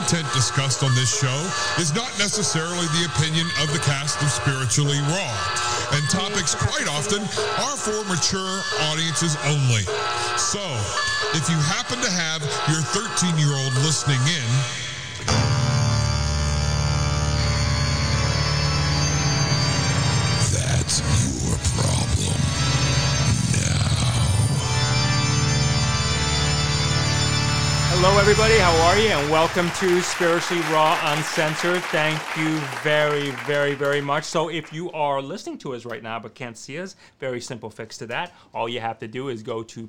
content discussed on this show is not necessarily the opinion of the cast of Spiritually Raw, and topics quite often are for mature audiences only. So, if you happen to have your 13-year-old listening in, that's your problem now. Hello, everybody. How are you? And welcome to Spiritually Raw Uncensored. Thank you very, very, very much. So if you are listening to us right now but can't see us, very simple fix to that. All you have to do is go to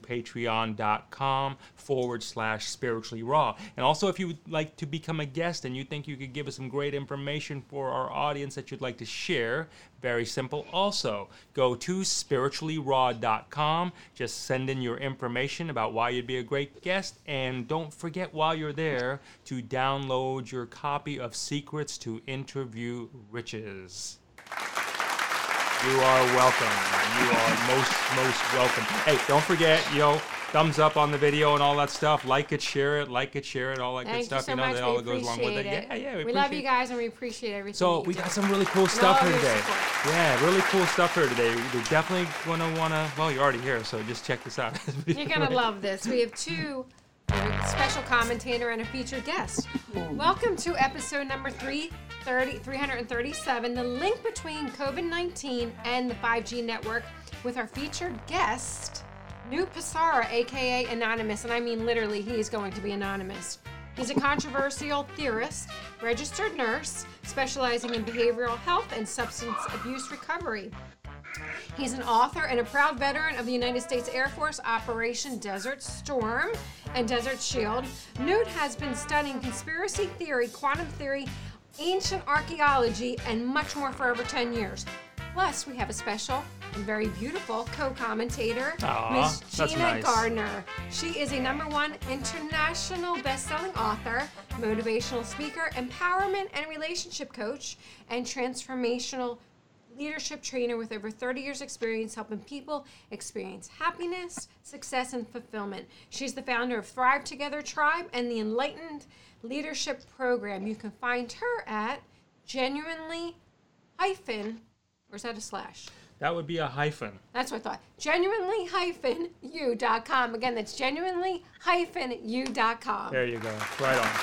patreon.com/spiritually raw. And also, if you would like to become a guest and you think you could give us some great information for our audience that you'd like to share, very simple also. Go to spirituallyraw.com. Just send in your information about why you'd be a great guest. And don't forget while you're there to download your copy of Secrets to Interview Riches. You are welcome. You are most welcome. Hey, don't forget, thumbs up on the video and all that stuff. Like it, share it, all that good stuff. Thank you so much. That all goes along with it. Yeah, we love you guys and we appreciate everything. So we got some really cool stuff here today. Yeah, really cool stuff here today. You're definitely going to want to, well, you're already here, so just check this out. You're going to love this. We have two, a special commentator and a featured guest. Welcome to episode number 337, the link between COVID-19 and the 5G network, with our featured guest, Knute Passara, a.k.a. Anonymous, and I mean literally, he is going to be anonymous. He's a controversial theorist, registered nurse, specializing in behavioral health and substance abuse recovery. He's an author and a proud veteran of the United States Air Force Operation Desert Storm and Desert Shield. Knute has been studying conspiracy theory, quantum theory, ancient archaeology, and much more for over 10 years. Plus, we have a special and very beautiful co-commentator, Miss Gina Gardner. She is a #1 international best-selling author, motivational speaker, empowerment and relationship coach, and transformational leadership trainer with over 30 years experience helping people experience happiness, success, and fulfillment. She's the founder of Thrive Together Tribe and the Enlightened Leadership Program. You can find her at genuinely- or is that a slash? That would be a hyphen. That's what I thought. Genuinely-u.com. Again, that's genuinely-u.com. There you go. Right on.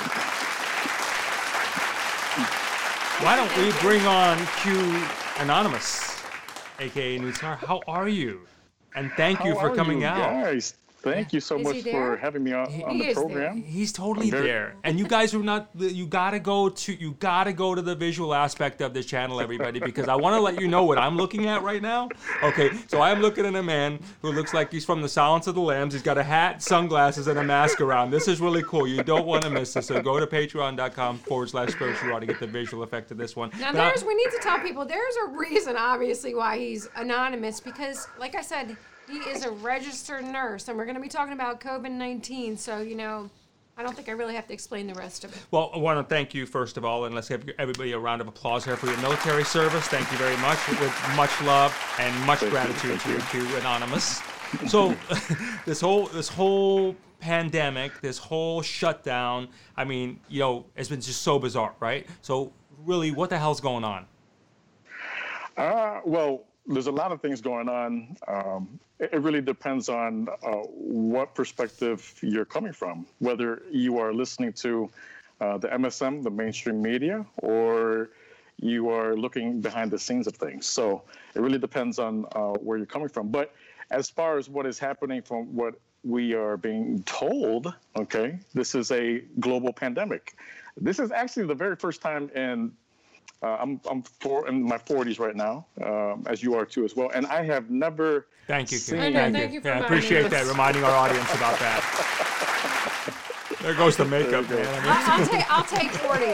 Why don't we bring on Q Anonymous, a.k.a. Knute Passara. How are you? And thank you for coming out. Guys? Thank you so much for having me on the program. He's totally there. And you guys are not. You gotta go to the visual aspect of this channel, everybody, because I want to let you know what I'm looking at right now. Okay, so I'm looking at a man who looks like he's from The Silence of the Lambs. He's got a hat, sunglasses, and a mask around. This is really cool. You don't want to miss this. So go to patreon.com/spiritual raw to get the visual effect of this one. Now, we need to tell people there's a reason, obviously, why he's anonymous, because, like I said, he is a registered nurse, and we're going to be talking about COVID-19, so, I don't think I really have to explain the rest of it. Well, I want to thank you, first of all, and let's give everybody a round of applause here for your military service. Thank you very much, with much love and much gratitude to you, Q Anonymous. So, this whole pandemic, this whole shutdown, I mean, it's been just so bizarre, right? So, really, what the hell's going on? Well, there's a lot of things going on. It really depends on what perspective you're coming from, whether you are listening to the MSM, the mainstream media, or you are looking behind the scenes of things. So it really depends on where you're coming from. But as far as what is happening from what we are being told, okay, this is a global pandemic. This is actually the very first time in I'm in my 40s right now, as you are too as well, and I have never. Thank you. Thank you for I appreciate that, reminding our audience about that. There goes the makeup, man. I'll take 40.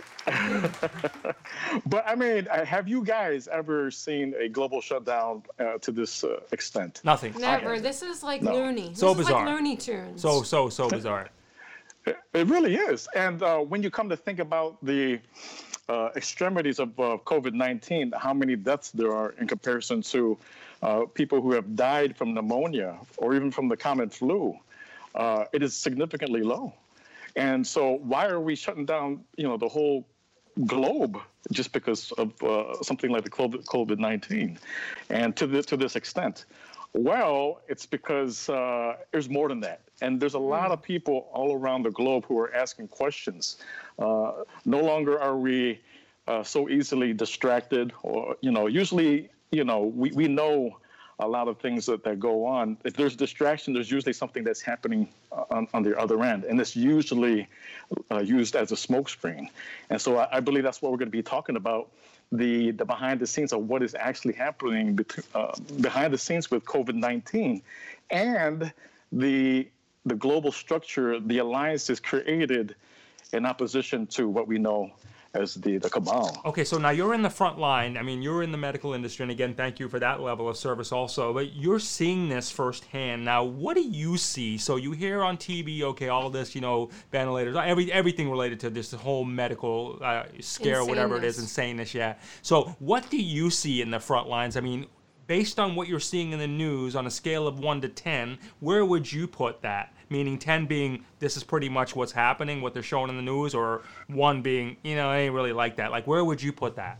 But I mean, have you guys ever seen a global shutdown to this extent? Nothing. Never. This is like loony. So this bizarre. Is like Looney Tunes. So bizarre. It really is. And when you come to think about the extremities of COVID-19, how many deaths there are in comparison to people who have died from pneumonia or even from the common flu, it is significantly low. And so why are we shutting down, the whole globe just because of something like the COVID-19? And to this extent, well, it's because there's more than that. And there's a lot of people all around the globe who are asking questions. No longer are we so easily distracted, or, usually, we know a lot of things that go on. If there's distraction, there's usually something that's happening on the other end, and it's usually used as a smokescreen. And so I believe that's what we're going to be talking about, the behind the scenes of what is actually happening behind the scenes with COVID-19, and the global structure, the alliances created in opposition to what we know as the cabal. Okay, so now you're in the front line. I mean, you're in the medical industry, and again, thank you for that level of service also, but you're seeing this firsthand. Now, what do you see? So you hear on TV, okay, all of this, ventilators, everything related to this whole medical scare, whatever it is, insaneness, yeah. So what do you see in the front lines? I mean, based on what you're seeing in the news, on a scale of 1 to 10, where would you put that? Meaning 10 being, this is pretty much what's happening, what they're showing in the news, or 1 being, I ain't really like that. Like, where would you put that?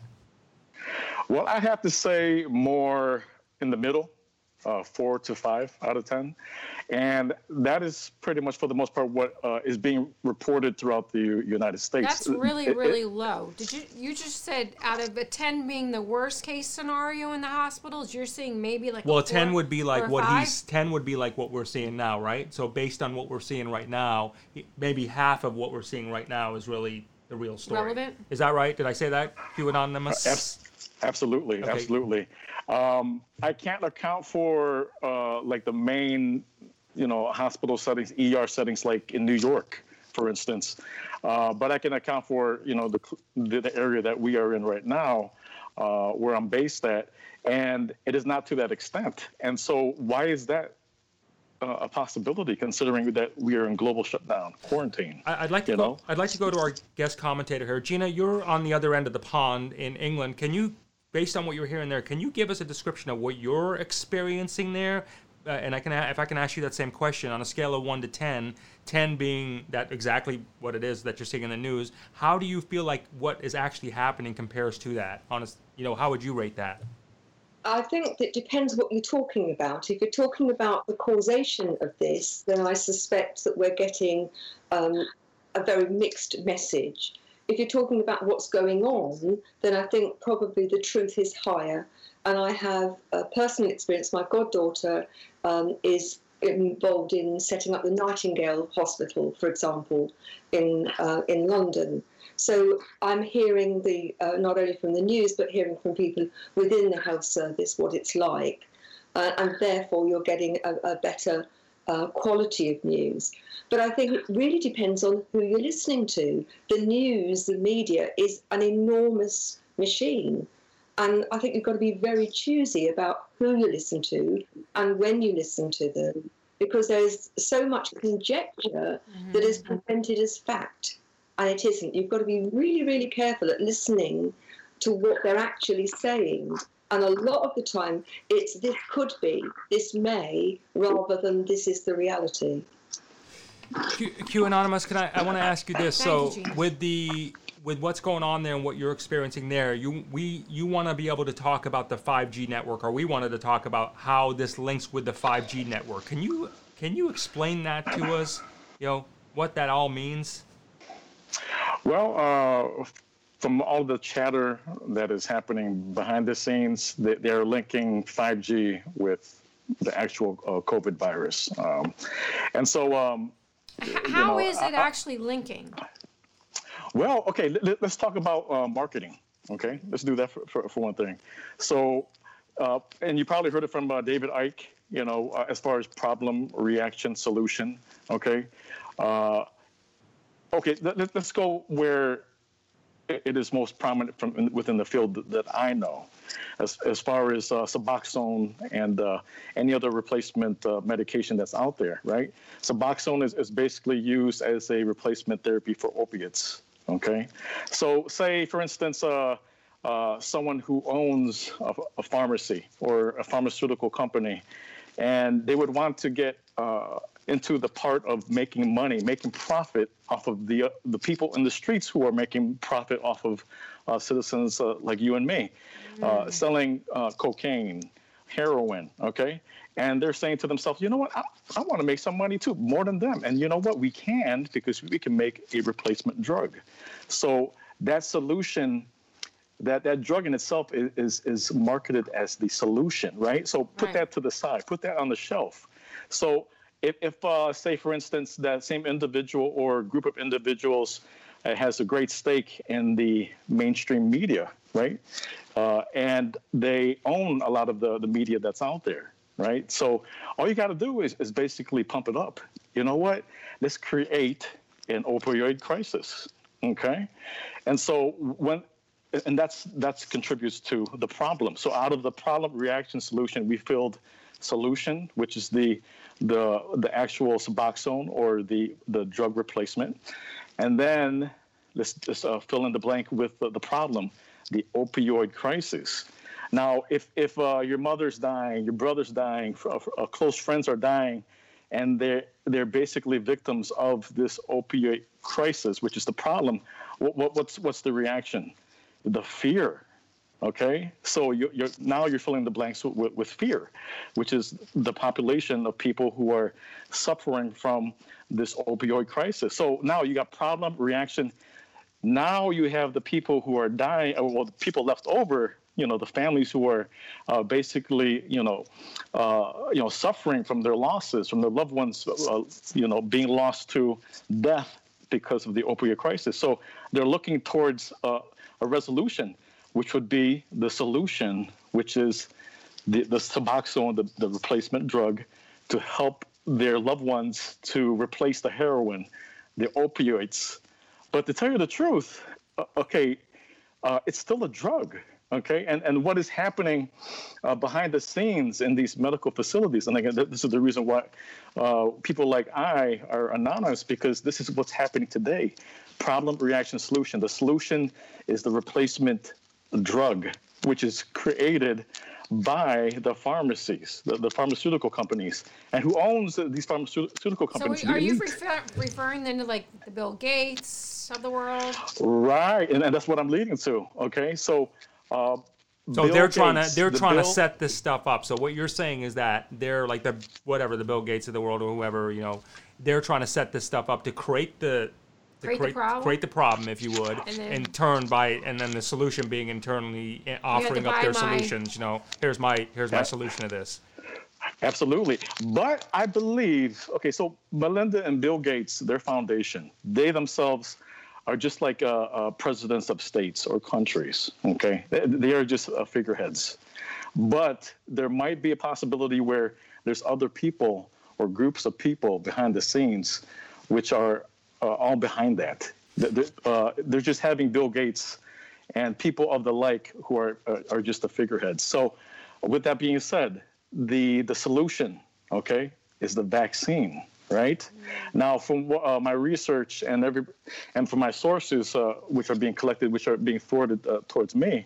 Well, I have to say more in the middle, 4 to 5 out of 10. And that is pretty much, for the most part, what is being reported throughout the United States. That's really low. You just said out of a 10 being the worst case scenario in the hospitals, you're seeing maybe like a 10 would be like what 10 would be like what we're seeing now, right? So based on what we're seeing right now, maybe half of what we're seeing right now is really the real story. Relevant? Is that right? Did I say that? Q Anonymous? Absolutely, okay. Absolutely. I can't account for like the main, hospital settings, ER settings, like in New York, for instance. But I can account for, the area that we are in right now, where I'm based at, and it is not to that extent. And so why is that a possibility, considering that we are in global shutdown, quarantine? I'd like to go to our guest commentator here. Gina, you're on the other end of the pond in England. Can you, based on what you're hearing there, can you give us a description of what you're experiencing there? And if I can ask you that same question on a scale of 1 to 10, 10 being that exactly what it is that you're seeing in the news, how do you feel like what is actually happening compares to that? How would you rate that? I think that depends what you're talking about. If you're talking about the causation of this, then I suspect that we're getting a very mixed message. If you're talking about what's going on, then I think probably the truth is higher. And I have a personal experience. My goddaughter is involved in setting up the Nightingale Hospital, for example, in London. So I'm hearing not only from the news, but hearing from people within the health service what it's like. And therefore, you're getting a better quality of news. But I think it really depends on who you're listening to. The news, the media, is an enormous machine. And I think you've got to be very choosy about who you listen to and when you listen to them, because there's so much conjecture that is presented as fact, and it isn't. You've got to be really, really careful at listening to what they're actually saying. And a lot of the time, it's this could be, this may, rather than this is the reality. Q Anonymous, I want to ask you this. So with what's going on there and what you're experiencing there, you want to be able to talk about the 5G network, or we wanted to talk about how this links with the 5G network. Can you explain that to us? What that all means? Well, from all the chatter that is happening behind the scenes, they're linking 5G with the actual COVID virus, and so. How is it actually linking? Well, okay, let's talk about marketing, okay? Let's do that for one thing. So, and you probably heard it from David Icke, as far as problem, reaction, solution, okay? Okay, let's go where it is most prominent within the field that I know, as far as Suboxone and any other replacement medication that's out there, right? Suboxone is basically used as a replacement therapy for opiates, okay? So say, for instance, someone who owns a pharmacy or a pharmaceutical company, and they would want to get into the part of making money, making profit off of the people in the streets who are making profit off of citizens like you and me, selling cocaine, heroin, okay? And they're saying to themselves, you know what, I want to make some money too, more than them. And you know what, we can, because we can make a replacement drug. So that solution, that drug in itself is marketed as the solution, right? So put that to the side, put that on the shelf. So if say, for instance, that same individual or group of individuals has a great stake in the mainstream media, right? And they own a lot of the media that's out there, right? So all you got to do is basically pump it up. You know what? Let's create an opioid crisis, okay? And so that's contributes to the problem. So out of the problem, reaction, solution, we filled solution, which is the actual Suboxone or the drug replacement. And then let's just fill in the blank with the problem, the opioid crisis. Now, if your mother's dying, your brother's dying, close friends are dying, and they're basically victims of this opioid crisis, which is the problem, what's the reaction? The fear. Okay, so you're filling the blanks with fear, which is the population of people who are suffering from this opioid crisis. So now you got problem, reaction. Now you have the people who are dying, well, the people left over, the families who are basically, suffering from their losses, from their loved ones, being lost to death because of the opioid crisis. So they're looking towards a resolution, which would be the solution, which is the Suboxone, the replacement drug, to help their loved ones to replace the heroin, the opioids. But to tell you the truth, it's still a drug, okay? And what is happening behind the scenes in these medical facilities, and again, this is the reason why people like I are anonymous, because this is what's happening today. Problem, reaction, solution. The solution is the replacement drug, which is created by the pharmacies, the pharmaceutical companies, and who owns these pharmaceutical companies. So are you referring then to like the Bill Gates of the world? Right, and that's what I'm leading to. Okay, so they're trying to set this stuff up. So what you're saying is that they're like the Bill Gates of the world or whoever, they're trying to set this stuff up to create the problem, if you would, and then the solution being internally offering up their solutions. Here's my solution to this. Absolutely. But I believe, so Melinda and Bill Gates, their foundation, they themselves are just like presidents of states or countries, okay? They are just figureheads. But there might be a possibility where there's other people or groups of people behind the scenes which are all behind that. They're just having Bill Gates and people of the like who are just the figureheads. So with that being said, the solution, is the vaccine, right? Now, from my research and from my sources, which are being collected, which are being forwarded towards me,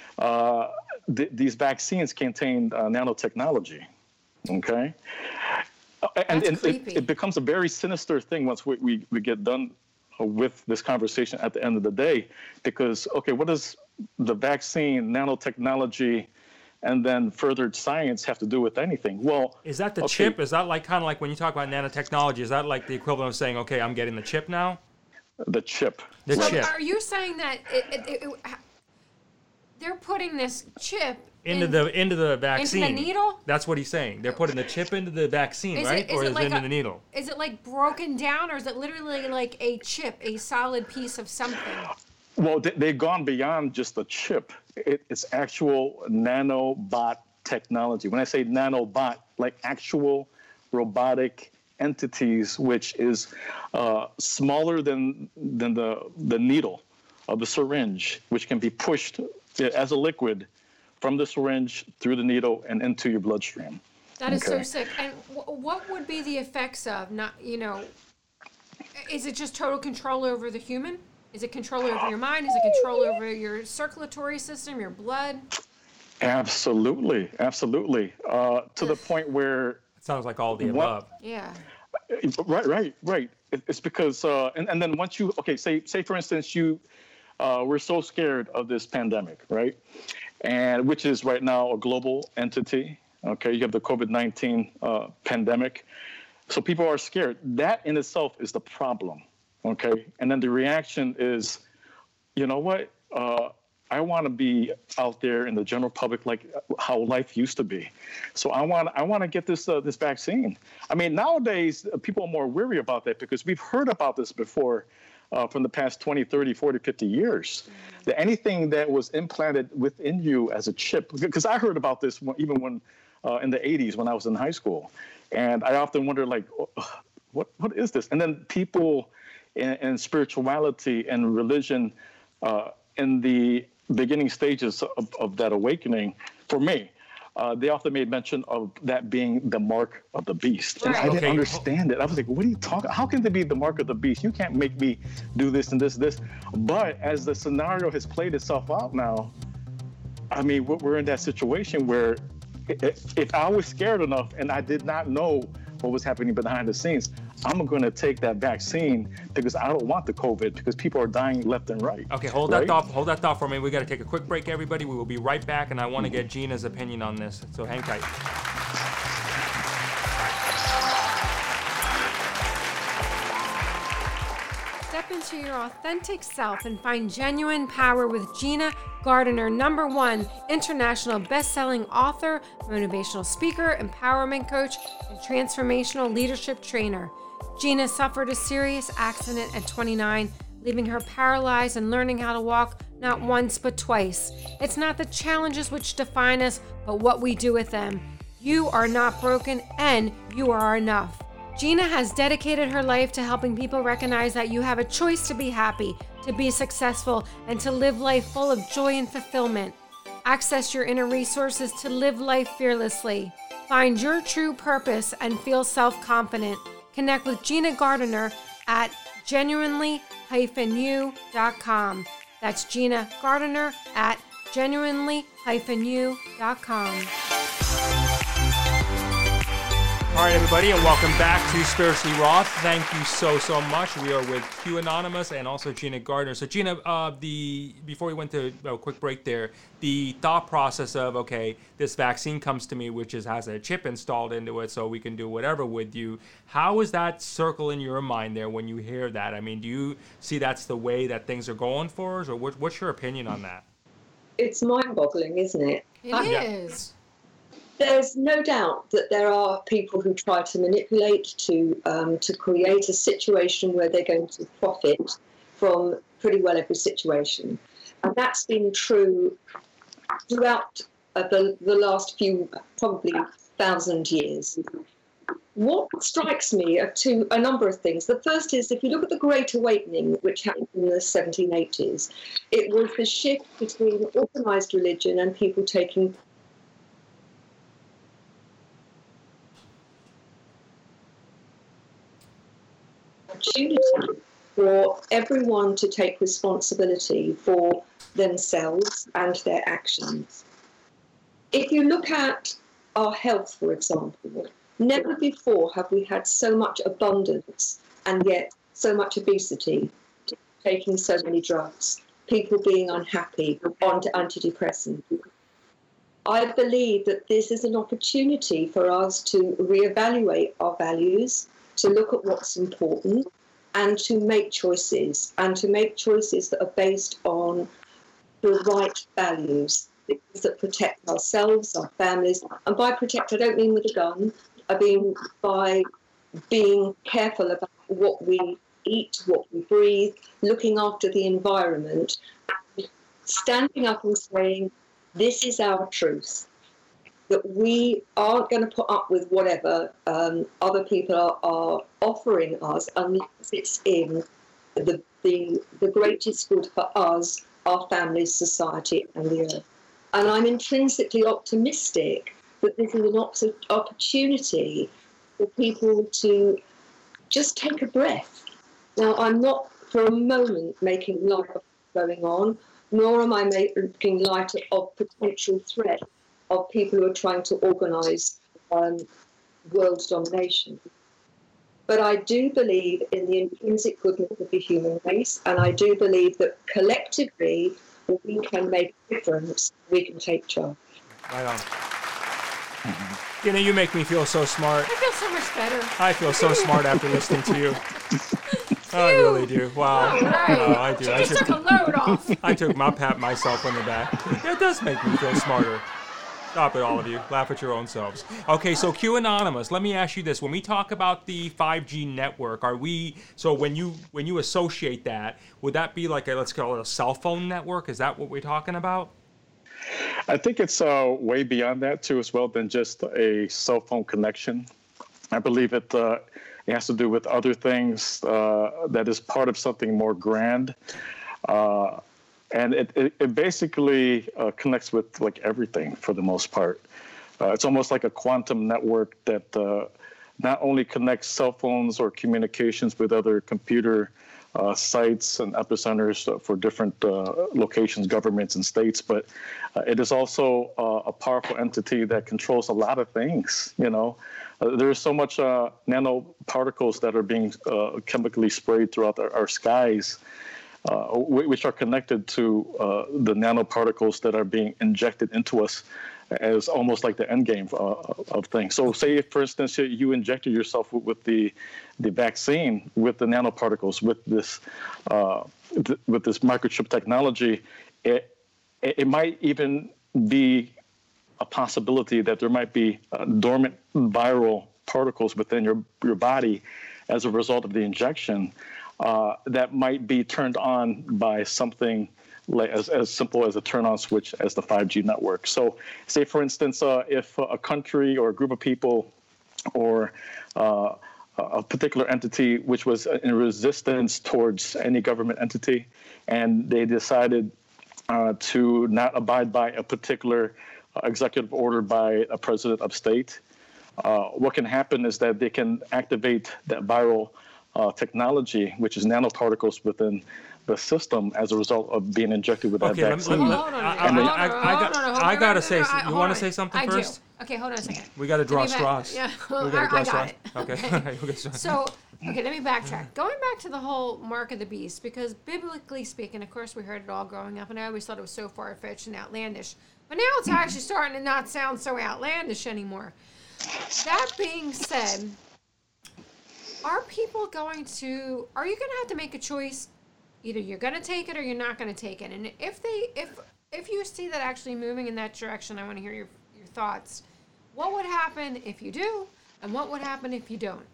these vaccines contain nanotechnology, okay? And it becomes a very sinister thing once we get done with this conversation at the end of the day, because, what does the vaccine, nanotechnology, and then furthered science have to do with anything? Well, is that the chip? Is that kind of like when you talk about nanotechnology, is that like the equivalent of saying, I'm getting the chip now? The chip. So are you saying that they're putting this chip into the vaccine? Into the needle? That's what he's saying. They're putting the chip into the vaccine, right? Or is it into the needle? Is it like broken down, or is it literally like a chip, a solid piece of something? Well, they've gone beyond just the chip. It's actual nanobot technology. When I say nanobot, like actual robotic entities, which is smaller than the needle of the syringe, which can be pushed as a liquid from the syringe through the needle and into your bloodstream. That is so sick. And what would be the effects of is it just total control over the human? Is it control over your mind? Is it control over your circulatory system, your blood? Absolutely. To the point where... It sounds like all the above. Yeah. Right. It's because, and then once you, okay, say for instance, we're so scared of this pandemic, right? And which is right now a global entity. Okay, you have the COVID-19 pandemic. So people are scared. That in itself is the problem. Okay, and then the reaction is, you know what? I want to be out there in the general public like how life used to be. So I want to get this vaccine. I mean, nowadays people are more weary about that because we've heard about this before from the past 20, 30, 40, 50 years. That anything that was implanted within you as a chip, because I heard about this even when in the 80s when I was in high school. And I often wonder, like, what is this? And then people in spirituality and religion in the beginning stages of that awakening, for me, they often made mention of that being the mark of the beast. And I didn't understand it. I was like, what are you talking? How can they be the mark of the beast? You can't make me do this and this. But as the scenario has played itself out now, I mean, we're in that situation where if I was scared enough and I did not know what was happening behind the scenes, I'm going to take that vaccine because I don't want the COVID because people are dying left and right. Okay, hold that thought for me. We got to take a quick break, everybody. We will be right back, and I want to get Gina's opinion on this. So hang tight. Step into your authentic self and find genuine power with Gina Gardiner, #1 international best-selling author, motivational speaker, empowerment coach, and transformational leadership trainer. Gina suffered a serious accident at 29, leaving her paralyzed and learning how to walk not once but twice. It's not the challenges which define us, but what we do with them. You are not broken, and you are enough. Gina has dedicated her life to helping people recognize that you have a choice to be happy, to be successful, and to live life full of joy and fulfillment. Access your inner resources to live life fearlessly. Find your true purpose and feel self-confident. Connect with Gina Gardiner at genuinely-you.com. That's Gina Gardiner at genuinely-you.com. All right, everybody, and welcome back to Spiritually Raw. Thank you so much. We are with Q Anonymous and also Gina Gardiner. So, Gina, before we went to a quick break there, the thought process of, okay, this vaccine comes to me, which has a chip installed into it, so we can do whatever with you. How is that circle in your mind there when you hear that? I mean, do you see that's the way that things are going for us, or what's your opinion on that? It's mind-boggling, isn't it? It is. There's no doubt that there are people who try to manipulate to create a situation where they're going to profit from pretty well every situation. And that's been true throughout the last few, probably 1,000 years. What strikes me are a number of things. The first is, if you look at the Great Awakening, which happened in the 1780s, it was the shift between organized religion and people taking opportunity for everyone to take responsibility for themselves and their actions. If you look at our health, for example, never before have we had so much abundance and yet so much obesity, taking so many drugs, people being unhappy, on antidepressants. I believe that this is an opportunity for us to reevaluate our values, to look at what's important, and to make choices, that are based on the right values, things that protect ourselves, our families. And by protect, I don't mean with a gun. I mean by being careful about what we eat, what we breathe, looking after the environment, standing up and saying, this is our truth, that we aren't going to put up with whatever other people are offering us unless it's in the greatest good for us, our families, society, and the earth. And I'm intrinsically optimistic that this is an opportunity for people to just take a breath. Now, I'm not for a moment making light of what's going on, nor am I making light of potential threat of people who are trying to organise world domination. But I do believe in the intrinsic goodness of the human race, and I do believe that collectively we can make a difference, we can take charge. Right on. Tina, you make me feel so smart. I feel so much better. I feel so smart after listening to you. I really do. Wow. All right. Oh, I do. You just took a load off. I took my pat myself on the back. It does make me feel smarter. Stop it, all of you. Laugh at your own selves. Okay, so Q Anonymous, let me ask you this. When we talk about the 5G network, when you associate that, would that be like let's call it a cell phone network? Is that what we're talking about? I think it's way beyond that too, as well, than just a cell phone connection. I believe it has to do with other things that is part of something more grand. And it basically connects with like everything for the most part. It's almost like a quantum network that not only connects cell phones or communications with other computer sites and epicenters for different locations, governments, and states, but it is also a powerful entity that controls a lot of things. There's so much nanoparticles that are being chemically sprayed throughout our skies, which are connected to the nanoparticles that are being injected into us as almost like the end game of things. So say, for instance, you injected yourself with the vaccine with the nanoparticles, with this microchip technology, it might even be a possibility that there might be dormant viral particles within your body as a result of the injection that might be turned on by something like as simple as a turn-on switch as the 5G network. So say, for instance, if a country or a group of people or a particular entity which was in resistance towards any government entity, and they decided to not abide by a particular executive order by a president of state, what can happen is that they can activate that viral technology, which is nanoparticles within the system as a result of being injected with that vaccine. I gotta say, you want to say something first? Okay, hold on a second. We got to draw straws. Yeah, we got to draw straws. Okay. So, let me backtrack. Going back to the whole mark of the beast, because biblically speaking, of course, we heard it all growing up, and I always thought it was so far-fetched and outlandish. But now it's actually starting to not sound so outlandish anymore. That being said, are you going to have to make a choice? Either you're going to take it or you're not going to take it. And if you see that actually moving in that direction, I want to hear your thoughts. What would happen if you do, and what would happen if you don't?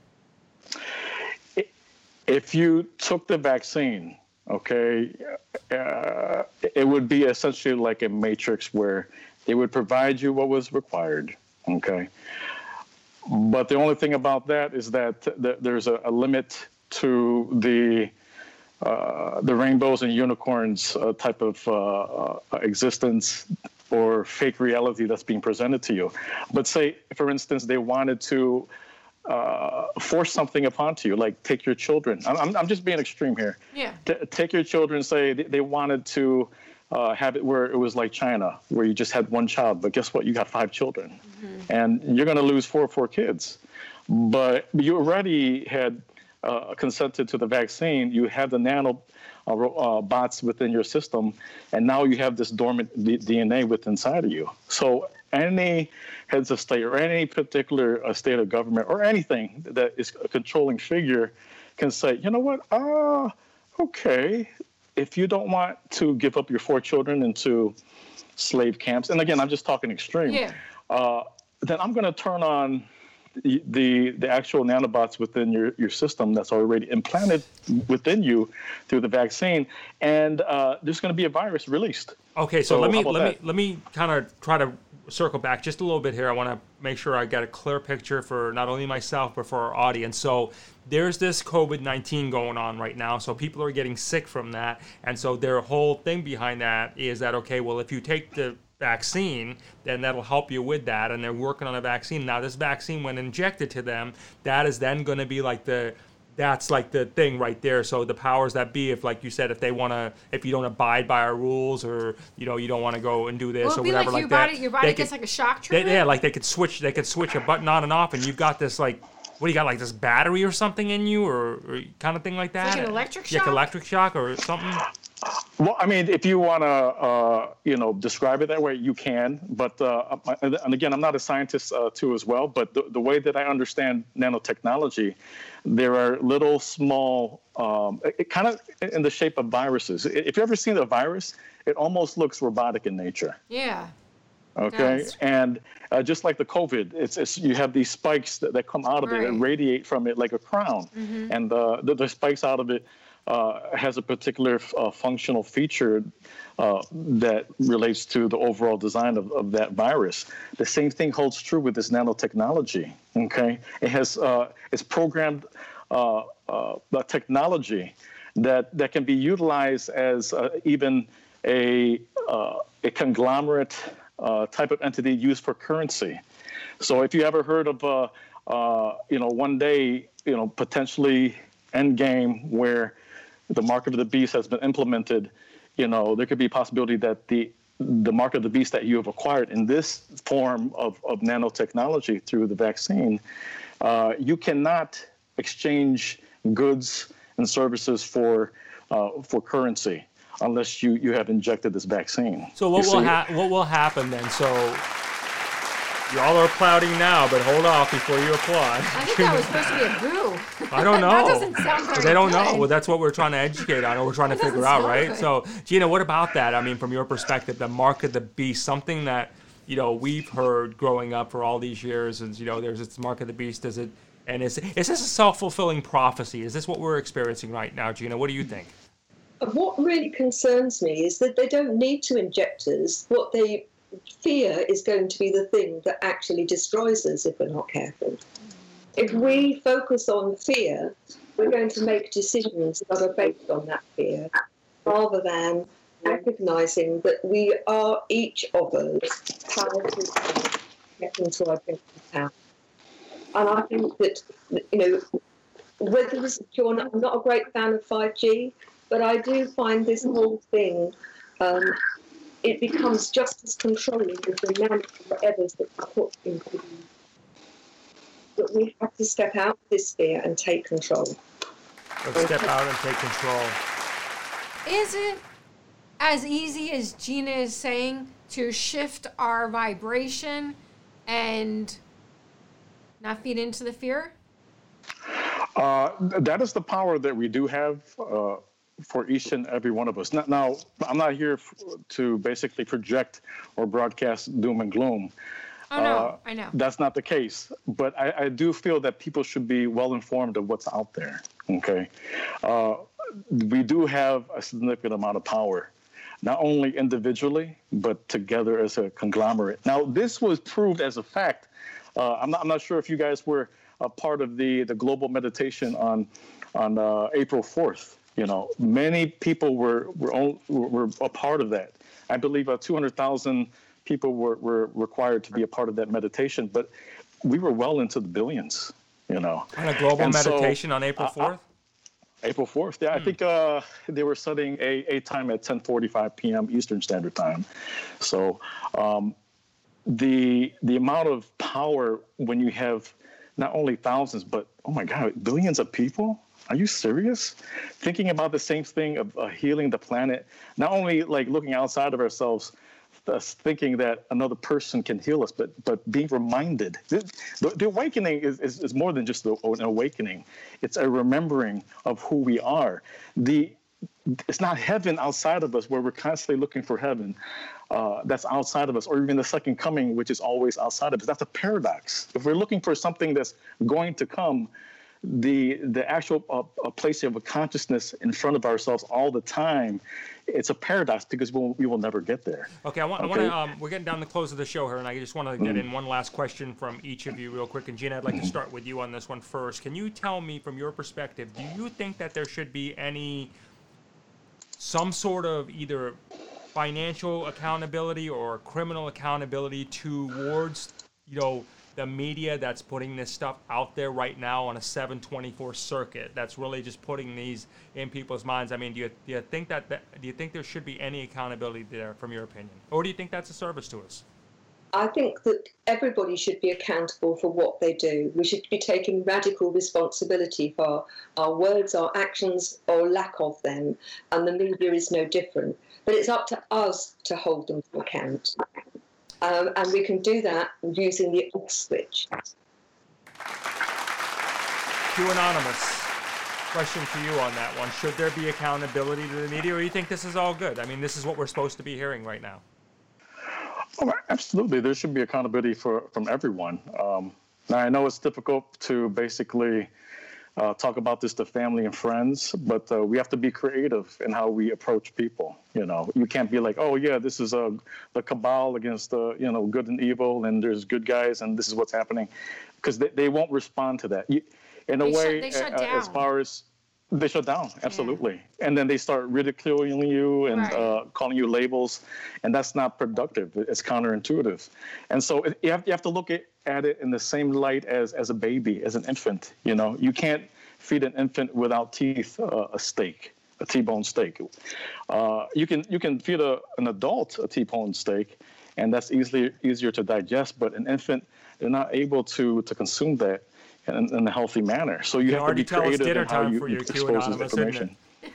If you took the vaccine, okay, it would be essentially like a matrix where it would provide you what was required, okay? But the only thing about that is that there's a limit to the rainbows and unicorns type of existence or fake reality that's being presented to you. But say, for instance, they wanted to force something upon you, like take your children. I'm just being extreme here. Yeah. Take your children, say they wanted to have it where it was like China, where you just had one child, but guess what? You got 5 children. Mm-hmm. And you're going to lose 4 kids. But you already had consented to the vaccine. You have the nano bots within your system, and now you have this dormant DNA within inside of you. So any heads of state or any particular state of government or anything that is a controlling figure can say, you know what, okay, if you don't want to give up your 4 children into slave camps, and again, I'm just talking extreme, then I'm going to turn on the actual nanobots within your system that's already implanted within you through the vaccine, and there's going to be a virus released. Okay, so let me kind of try to circle back just a little bit here. I want to make sure I get a clear picture for not only myself but for our audience. So there's this COVID-19 going on right now, so people are getting sick from that, and so their whole thing behind that is that, okay, well, if you take the vaccine, then that'll help you with that, and they're working on a vaccine. Now, this vaccine, when injected to them, that is then going to be like that's like the thing right there. So the powers that be, if like you said, if you don't abide by our rules, or you don't want to go and do this or whatever like that, your body gets like a shock treatment. Like they could switch a button on and off, and you've got this like What do you got, like this battery or something in you, or kind of thing like that? Like an electric Yeah, shock? electric shock or something. Well, I mean, if you want to, describe it that way, you can. But and again, I'm not a scientist too as well. But the way that I understand nanotechnology, there are little small, kind of in the shape of viruses. If you've ever seen a virus, it almost looks robotic in nature. Yeah. Okay, Yes. and just like the COVID, it's you have these spikes that come out of it and Right. radiate from it like a crown, and the spikes out of it has a particular functional feature that relates to the overall design of that virus. The same thing holds true with this nanotechnology. Okay, it has it's programmed the technology that can be utilized as even a conglomerate type of entity used for currency. So if you ever heard of one day potentially endgame where the mark of the beast has been implemented, there could be a possibility that the mark of the beast that you have acquired in this form of nanotechnology through the vaccine, you cannot exchange goods and services for currency unless you have injected this vaccine. So what will happen then? So y'all are applauding now, but hold off before you applaud. I think that was supposed to be a boo. I don't know. That doesn't sound very They don't good. know. Well, that's what we're trying to educate on, or we're trying to figure out, sound right? good. So, Gina, what about that? I mean, from your perspective, the mark of the beast, something that we've heard growing up for all these years, and there's this mark of the beast. Is this a self-fulfilling prophecy? Is this what we're experiencing right now, Gina? What do you think? What really concerns me is that they don't need to inject us. What they fear is going to be the thing that actually destroys us if we're not careful. If we focus on fear, we're going to make decisions that are based on that fear, rather than recognizing that we are, each of us, powerful to get into our drinking power. And I think that, whether this is true or not, I'm not a great fan of 5G, but I do find this whole thing, it becomes just as controlling as the amount of whatevers that we put into the. But we have to step out of this fear and take control. Let's step out and take control. Is it as easy as Gina is saying to shift our vibration and not feed into the fear? That is the power that we do have for each and every one of us. Now, I'm not here to basically project or broadcast doom and gloom. Oh, no, I know. That's not the case. But I do feel that people should be well informed of what's out there. Okay. We do have a significant amount of power, not only individually, but together as a conglomerate. Now, this was proved as a fact. I'm not sure if you guys were a part of the global meditation on April 4th. Many people were a part of that. I believe 200,000 people were required to be a part of that meditation, but we were well into the billions. On a global meditation on April 4th. April 4th. Yeah, I think they were setting a time at 10:45 p.m. Eastern Standard Time. So the amount of power when you have not only thousands, but, oh my God, billions of people? Are you serious? Thinking about the same thing of healing the planet, not only like looking outside of ourselves, thinking that another person can heal us, but being reminded. The awakening is more than just an awakening. It's a remembering of who we are. It's not heaven outside of us where we're constantly looking for heaven. That's outside of us, or even the second coming, which is always outside of us. That's a paradox. If we're looking for something that's going to come, the actual place of a consciousness in front of ourselves all the time, it's a paradox because we will never get there. Okay, I want to. We're getting down to the close of the show here, and I just want to get in one last question from each of you real quick. And Gina, I'd like to start with you on this one first. Can you tell me, from your perspective, do you think that there should be some sort of either financial accountability or criminal accountability towards, the media that's putting this stuff out there right now on a 7/24 circuit, that's really just putting these in people's minds? I mean, do you think there should be any accountability there, from your opinion, or do you think that's a service to us? I think that everybody should be accountable for what they do. We should be taking radical responsibility for our words, our actions, or lack of them, and the media is no different. But it's up to us to hold them to account. And we can do that using the off switch. Q Anonymous. Question for you on that one. Should there be accountability to the media, or do you think this is all good? I mean, this is what we're supposed to be hearing right now. Oh, absolutely. There should be accountability from everyone. Now, I know it's difficult to basically talk about this to family and friends, but we have to be creative in how we approach people. You know, you can't be like, oh, yeah, this is the cabal against good and evil, and there's good guys, and this is what's happening, because they won't respond to that. In a way, as far as they shut down, absolutely. Yeah. And then they start ridiculing you and calling you labels, and that's not productive. It's counterintuitive. And so you have to look at it in the same light as a baby, as an infant. You know, you can't feed an infant without teeth a steak, a T-bone steak. You can feed an adult a T-bone steak, and that's easier to digest. But an infant, they're not able to consume that in a healthy manner. So you have to be creative in how you expose this information.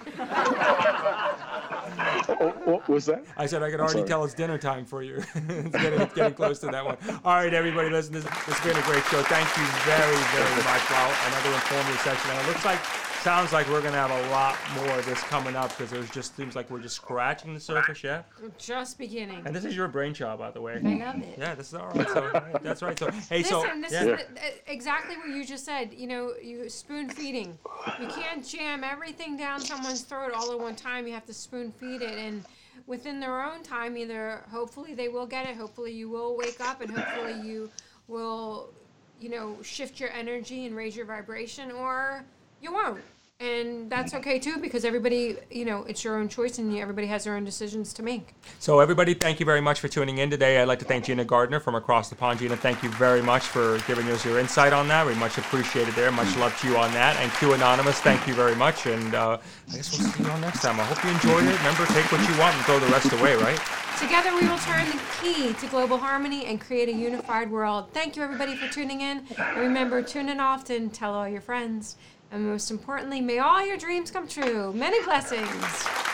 What was that? I said I could already tell it's dinner time for you. It's getting close to that one. All right, everybody, listen, this has been a great show. Thank you very, very much. Wow, another informative session. And it sounds like we're going to have a lot more of this coming up, because it just seems like we're just scratching the surface, yeah? We're just beginning. And this is your brainchild, by the way. I love it. Yeah, this is all right. So, that's right. So, hey, this is exactly what you just said. You know, you spoon feeding. You can't jam everything down someone's throat all at one time. You have to spoon feed it, and within their own time, either hopefully they will get it, hopefully you will wake up, and hopefully you will, shift your energy and raise your vibration, or you won't. And that's okay too, because everybody, it's your own choice, and everybody has their own decisions to make. So everybody, thank you very much for tuning in today. I'd like to thank Gina Gardner from across the pond. Gina, thank you very much for giving us your insight on that. We much appreciate it there. Much love to you on that. And Q Anonymous, thank you very much. And I guess we'll see you all next time. I hope you enjoyed it. Remember, take what you want and throw the rest away, right? Together we will turn the key to global harmony and create a unified world. Thank you, everybody, for tuning in. And remember, tune in often, tell all your friends. And most importantly, may all your dreams come true. Many blessings.